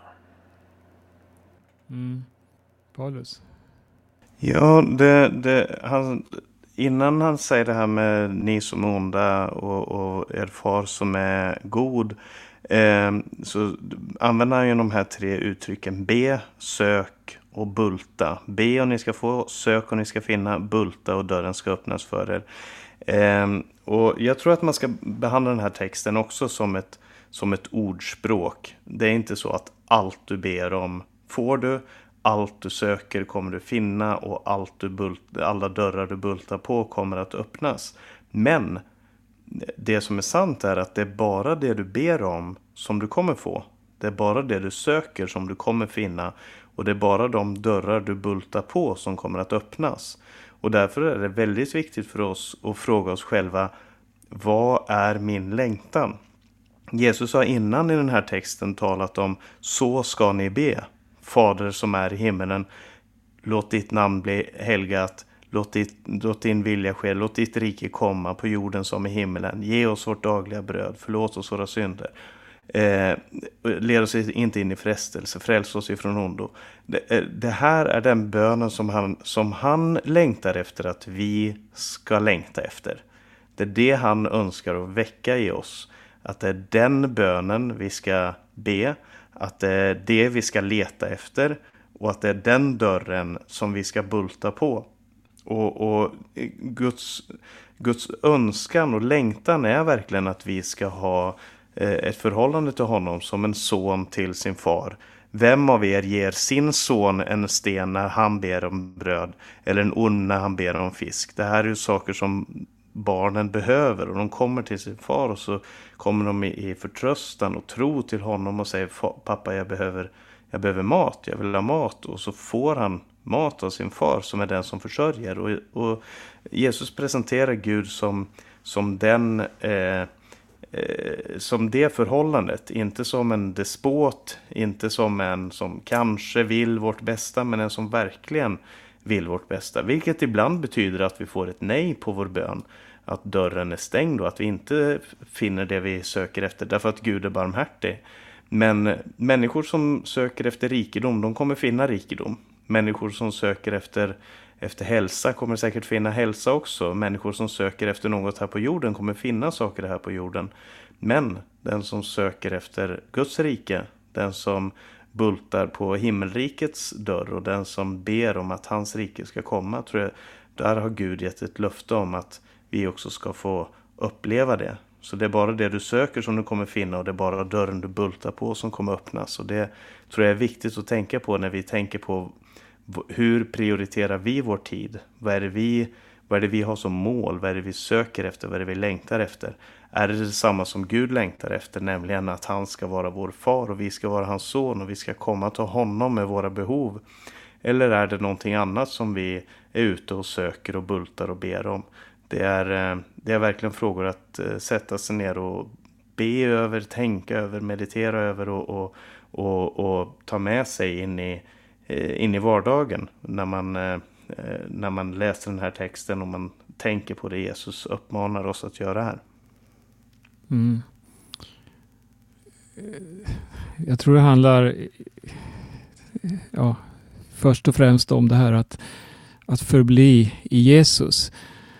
Mm. Paulus? Ja, det, det, han, innan han säger det här med ni som är onda och, och er far som är god, eh, så använder han ju de här tre uttrycken: be, sök och bulta. Be och ni ska få, sök och ni ska finna, bulta och dörren ska öppnas för er. Eh, och jag tror att man ska behandla den här texten också som ett, som ett ordspråk. Det är inte så att allt du ber om får du. Allt du söker kommer du finna, och allt du bult, alla dörrar du bultar på kommer att öppnas. Men det som är sant är att det är bara det du ber om som du kommer få. Det är bara det du söker som du kommer finna. Och det är bara de dörrar du bultar på som kommer att öppnas. Och därför är det väldigt viktigt för oss att fråga oss själva, vad är min längtan? Jesus har innan i den här texten talat om, så ska ni be. Fader som är i himmelen, låt ditt namn bli helgat. Låt, ditt, låt din vilja ske, låt ditt rike komma på jorden som i himmelen. Ge oss vårt dagliga bröd, förlåt oss våra synder. Eh, led oss inte in i frestelse, fräls oss ifrån ondo. Det, det här är den bönen som han, som han längtar efter att vi ska längta efter. Det är det han önskar att väcka i oss. Att det är den bönen vi ska be, att det är det vi ska leta efter och att det är den dörren som vi ska bulta på. Och, och Guds, Guds önskan och längtan är verkligen att vi ska ha eh, ett förhållande till honom som en son till sin far. Vem av er ger sin son en sten när han ber om bröd eller en orm när han ber om fisk? Det här är ju saker som barnen behöver, och de kommer till sin far och så kommer de i, i förtröstan och tro till honom och säger, pappa jag behöver, jag behöver mat, jag vill ha mat, och så får han mat av sin far som är den som försörjer. Och, och Jesus presenterar Gud som, som den eh, eh, som det förhållandet, inte som en despot, inte som en som kanske vill vårt bästa, men en som verkligen vill vårt bästa. Vilket ibland betyder att vi får ett nej på vår bön, att dörren är stängd och att vi inte finner det vi söker efter därför att Gud är barmhärtig. Men människor som söker efter rikedom, de kommer finna rikedom. Människor som söker efter, efter hälsa kommer säkert finna hälsa också. Människor som söker efter något här på jorden kommer finna saker här på jorden. Men den som söker efter Guds rike, den som bultar på himmelrikets dörr och den som ber om att hans rike ska komma, tror jag, där har Gud gett ett löfte om att vi också ska få uppleva det. Så det är bara det du söker som du kommer finna, och det är bara dörren du bultar på som kommer öppnas. Och det tror jag är viktigt att tänka på när vi tänker på hur prioriterar vi vår tid? Vad är det vi, vad är det vi har som mål? Vad är det vi söker efter? Vad är det vi längtar efter? Är det detsamma som Gud längtar efter, nämligen att han ska vara vår far och vi ska vara hans son och vi ska komma till honom med våra behov? Eller är det någonting annat som vi är ute och söker och bultar och ber om? Det är, det är verkligen frågor att sätta sig ner och be över, tänka över, meditera över och, och, och, och ta med sig in i, in i vardagen när man, när man läser den här texten och man tänker på det Jesus uppmanar oss att göra här. Mm. Jag tror det handlar ja, först och främst om det här att, att förbli i Jesus.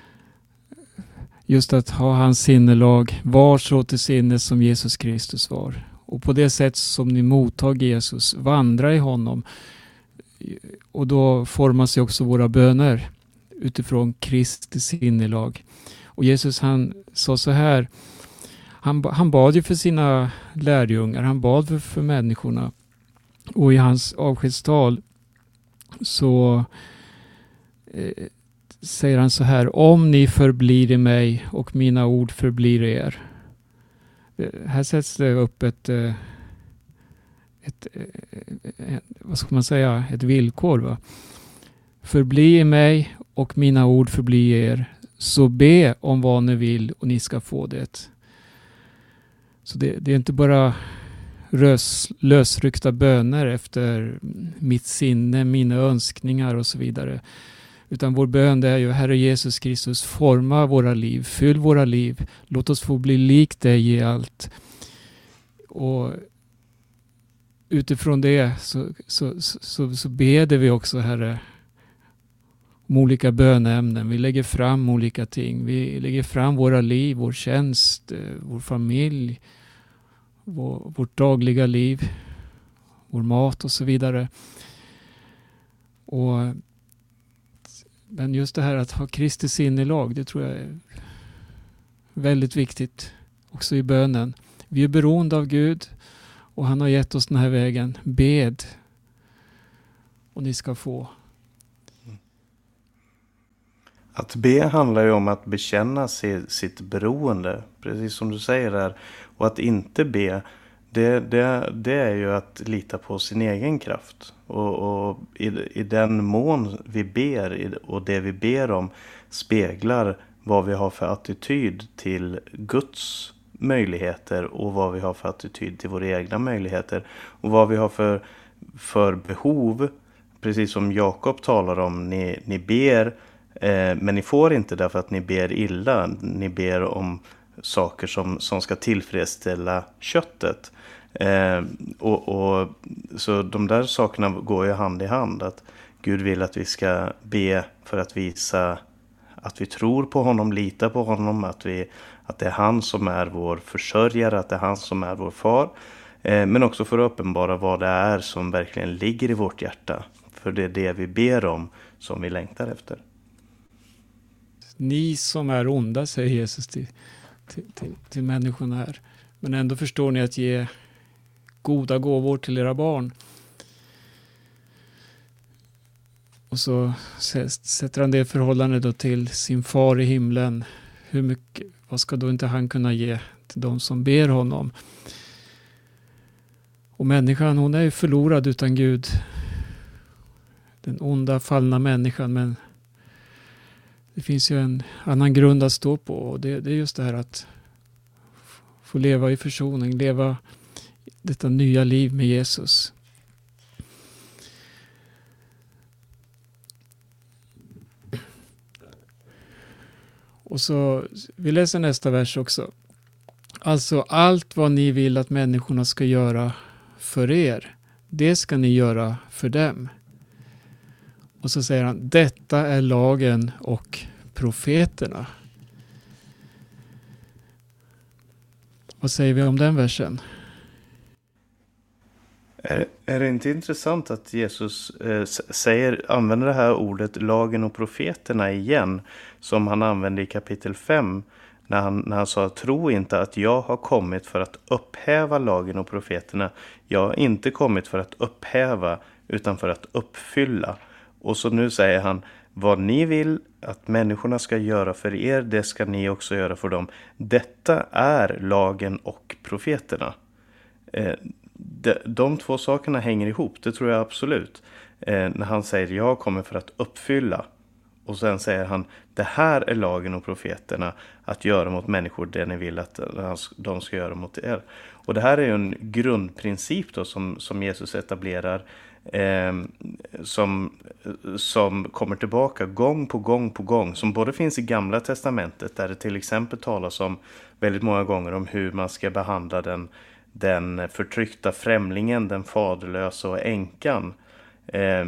Just att ha hans sinnelag, var så till sinnes som Jesus Kristus var. Och på det sätt som ni mottag Jesus, vandra i honom. Och då formas ju också våra böner utifrån Kristi sinnelag. Och Jesus han sa så här, han, han bad ju för sina lärjungar, han bad för, för människorna. Och i hans avskedstal så eh, säger han så här, om ni förblir i mig och mina ord förblir er. Här sätts det upp ett, ett, ett, ett vad ska man säga, ett villkor. Va? Förbli i mig och mina ord förblir er. Så be om vad ni vill och ni ska få det. Så det, det är inte bara rös, lösryckta böner efter mitt sinne, mina önskningar och så vidare. Utan vår bön det är ju, Herre Jesus Kristus, forma våra liv, fyll våra liv. Låt oss få bli lik dig i allt. Och utifrån det så, så, så, så beder vi också, Herre, om olika bönämnen. Vi lägger fram olika ting. Vi lägger fram våra liv, vår tjänst, vår familj, vår, vårt dagliga liv, vår mat och så vidare. Och men just det här att ha Kristi sinnelag, det tror jag är väldigt viktigt också i bönen. Vi är beroende av Gud och han har gett oss den här vägen. Bed och ni ska få. Att be handlar ju om att bekänna sitt beroende, precis som du säger där. Och att inte be, Det, det, det är ju att lita på sin egen kraft. Och, och i, i den mån vi ber och det vi ber om speglar vad vi har för attityd till Guds möjligheter och vad vi har för attityd till våra egna möjligheter. Och vad vi har för, för behov. Precis som Jakob talar om, ni, ni ber eh, men ni får inte därför att ni ber illa. Ni ber om saker som, som ska tillfredsställa köttet. Eh, och, och, så de där sakerna går ju hand i hand. Att Gud vill att vi ska be för att visa att vi tror på honom, litar på honom. Att, vi, att det är han som är vår försörjare, att det är han som är vår far. Eh, men också för att uppenbara vad det är som verkligen ligger i vårt hjärta. För det är det vi ber om som vi längtar efter. Ni som är onda, säger Jesus till, till, till, till människorna här. Men ändå förstår ni att ge goda gåvor till era barn. Och så sätter han det förhållande då till sin far i himlen. Hur mycket, vad ska då inte han kunna ge till de som ber honom? Och människan, hon är ju förlorad utan Gud. Den onda fallna människan, men det finns ju en annan grund att stå på, och det, det är just det här att få leva i försoning, leva detta nya liv med Jesus. Och så, vi läser nästa vers också. Alltså allt vad ni vill att människorna ska göra för er, det ska ni göra för dem. Och så säger han, detta är lagen och profeterna. Vad säger vi om den versen? Är, är det inte intressant att Jesus eh, säger, använder det här ordet lagen och profeterna igen, som han använde i kapitel fem när han, när han sa, tro inte att jag har kommit för att upphäva lagen och profeterna. Jag har inte kommit för att upphäva utan för att uppfylla. Och så nu säger han, vad ni vill att människorna ska göra för er, det ska ni också göra för dem. Detta är lagen och profeterna. Eh, de, de två sakerna hänger ihop, det tror jag absolut. Eh, när han säger, jag kommer för att uppfylla. Och sen säger han, det här är lagen och profeterna, att göra mot människor det ni vill att de ska göra mot er. Och det här är ju en grundprincip då som, som Jesus etablerar. Eh, som, som kommer tillbaka gång på gång på gång, som både finns i Gamla testamentet, där det till exempel talas om väldigt många gånger om hur man ska behandla den, den förtryckta främlingen, den faderlösa och änkan. Eh,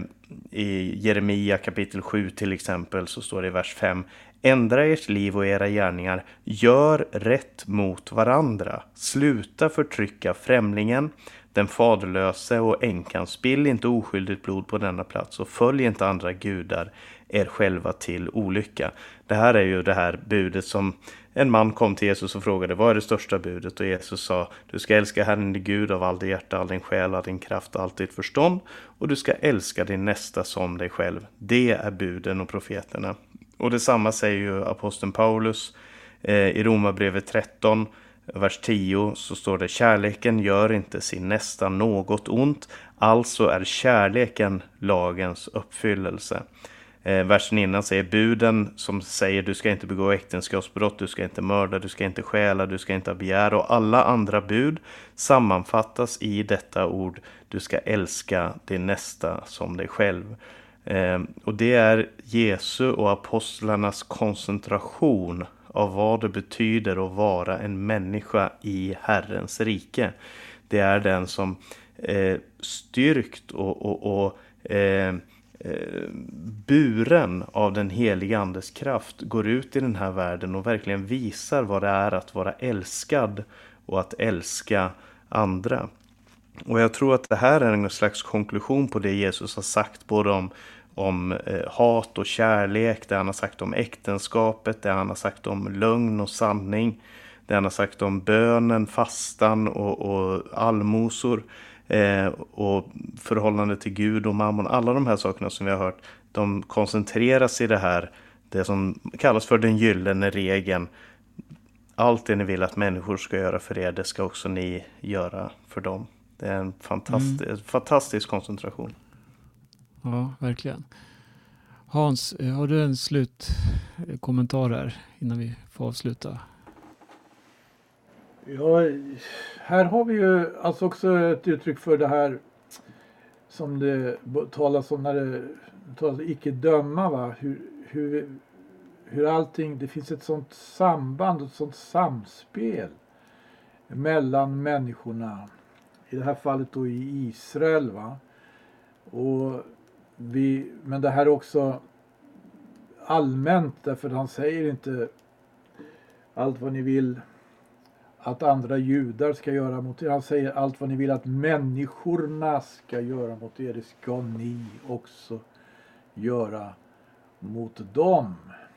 i Jeremia kapitel sju till exempel så står det i vers fem, ändra ert liv och era gärningar, gör rätt mot varandra, sluta förtrycka främlingen, den faderlöse och änkan, spill inte oskyldigt blod på denna plats och följ inte andra gudar er själva till olycka. Det här är ju det här budet som en man kom till Jesus och frågade, vad är det största budet? Och Jesus sa, du ska älska Herren din Gud av all din hjärta, all din själ, all din kraft, allt ditt förstånd, och du ska älska din nästa som dig själv. Det är buden och profeterna. Och detsamma säger ju aposteln Paulus eh, i Romarbrevet tretton, vers tio, så står det, kärleken gör inte sin nästa något ont, alltså är kärleken lagens uppfyllelse. Eh, versen innan säger buden som säger, du ska inte begå äktenskapsbrott, du ska inte mörda, du ska inte stjäla, du ska inte begära, och alla andra bud sammanfattas i detta ord, du ska älska din nästa som dig själv. Eh, och det är Jesu och apostlarnas koncentration av vad det betyder att vara en människa i Herrens rike. Det är den som eh, styrkt och, och, och eh, eh, buren av den heliga andes kraft går ut i den här världen och verkligen visar vad det är att vara älskad och att älska andra. Och jag tror att det här är en slags konklusion på det Jesus har sagt, både om om eh, hat och kärlek, det han har sagt om äktenskapet, det han har sagt om lögn och sanning, det han har sagt om bönen, fastan och, och allmosor eh, och förhållande till Gud och mammon. Alla de här sakerna som vi har hört, de koncentreras i det här, det som kallas för den gyllene regeln. allt det ni vill att människor ska göra för er, det ska också ni göra för dem. Det är en fantastisk, mm. fantastisk koncentration. Ja, verkligen. Hans, har du en slutkommentar här innan vi får avsluta? Ja, här har vi ju alltså också ett uttryck för det här som det talas om när det talas om icke döma, va? Hur, hur, hur allting, det finns ett sånt samband, ett sånt samspel mellan människorna. I det här fallet då i Israel, va? Och vi, men det här är också allmänt, därför han säger inte allt vad ni vill att andra judar ska göra mot er. Han säger allt vad ni vill att människorna ska göra mot er, det ska ni också göra mot dem.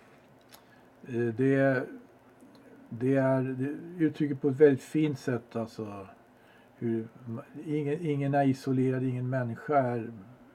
Det, det är det uttrycker på ett väldigt fint sätt, alltså hur ingen, ingen är isolerad, ingen människa är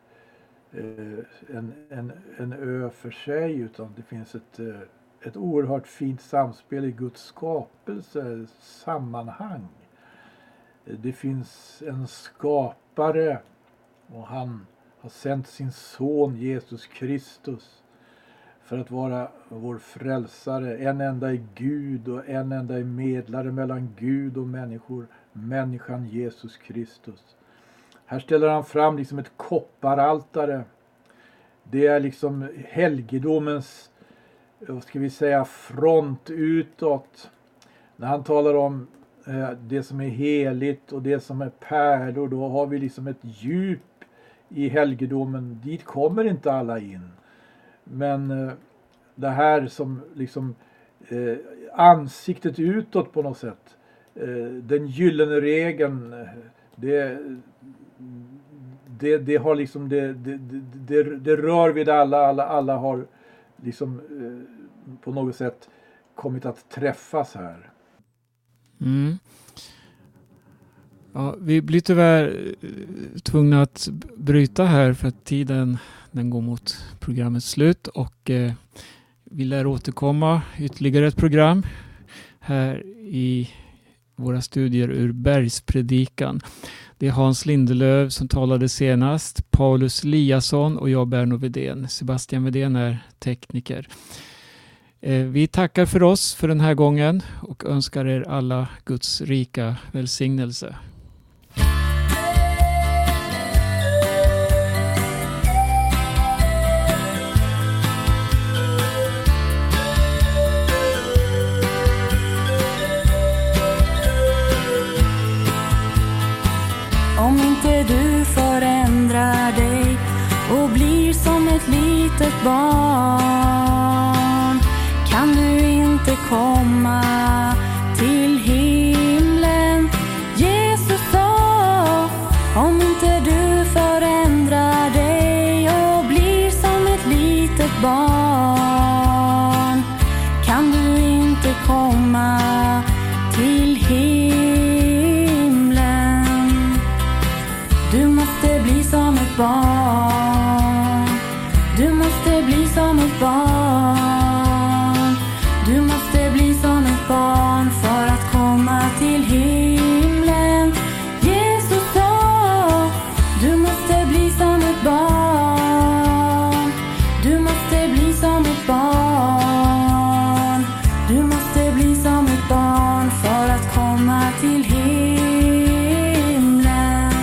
en, en, en ö för sig, utan det finns ett, ett oerhört fint samspel i Guds skapelse, sammanhang. Det finns en skapare och han har sänt sin son Jesus Kristus för att vara vår frälsare. En enda är Gud och en enda är medlare mellan Gud och människor, människan Jesus Kristus. Här ställer han fram liksom ett kopparaltare. Det är liksom helgedomens, vad ska vi säga, front utåt. När han talar om eh, det som är heligt och det som är pärlor, då har vi liksom ett djup i helgedomen. Dit kommer inte alla in. Men eh, det här som liksom eh, ansiktet utåt på något sätt. Eh, den gyllene regeln, det Det, det har liksom det, det, det, det rör vid alla, alla, alla har liksom eh, på något sätt kommit att träffas här. Mm. Ja, vi blir tyvärr tvungna att bryta här för att tiden den går mot programmets slut, och eh, vi lär återkomma ytterligare ett program här i våra studier ur Bergspredikan. Det är Hans Lindelöv som talade senast, Paulus Eliasson och jag, Berno Widén. Sebastian Widén är tekniker. Eh, vi tackar för oss för den här gången och önskar er alla Guds rika välsignelse. Om inte du förändrar dig och blir som ett litet barn, kan du inte komma till himlen. Jesus sa, om inte du förändrar dig och blir som ett litet barn, kan du inte komma till himlen. Du måste bli som ett barn. Du måste bli som ett barn. Du måste bli som ett barn för att komma till himlen. Jesus sa, du måste bli som ett barn. Du måste bli som ett barn. Du måste bli som ett barn för att komma till himlen.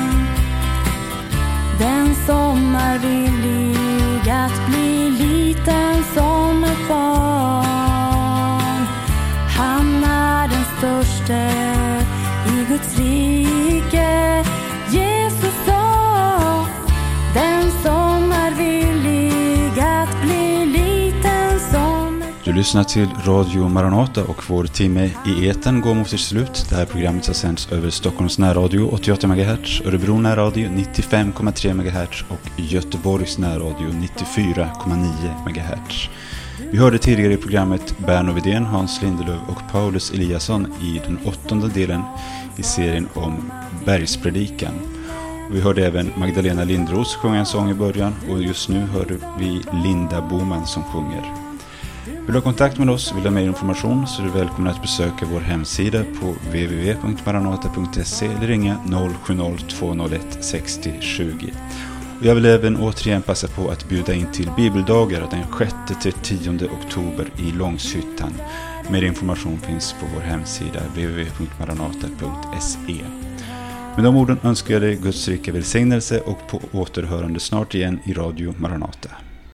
Den som är villig att bli liten som ett barn, han är den störste i Guds rike. Jesus sa, den som är villig att bli liten som ett... Du lyssnar till Radio Maranata och vår timme i etern går mot sitt slut. Det här programmet har sänds över Stockholms närradio åttioåtta megahertz, Örebro närradio nittiofem komma tre megahertz och Göteborgs närradio nittiofyra komma nio megahertz. Vi hörde tidigare i programmet Berno Widén, Hans Lindelöv och Paulus Eliasson i den åttonde delen i serien om Bergspredikan. Och vi hörde även Magdalena Lindros sjunga en sång i början, och just nu hörde vi Linda Boman som sjunger. Vill du ha kontakt med oss, vill du ha mer information, så är du välkommen att besöka vår hemsida på w w w punkt maranata punkt se eller ringa noll sju noll två noll ett sex noll två noll. Och jag vill även återigen passa på att bjuda in till bibeldagar den sjätte till tionde oktober i Långshyttan. Mer information finns på vår hemsida w w w punkt maranata punkt se. Med de orden önskar jag dig Guds rika välsignelse och på återhörande snart igen i Radio Maranata.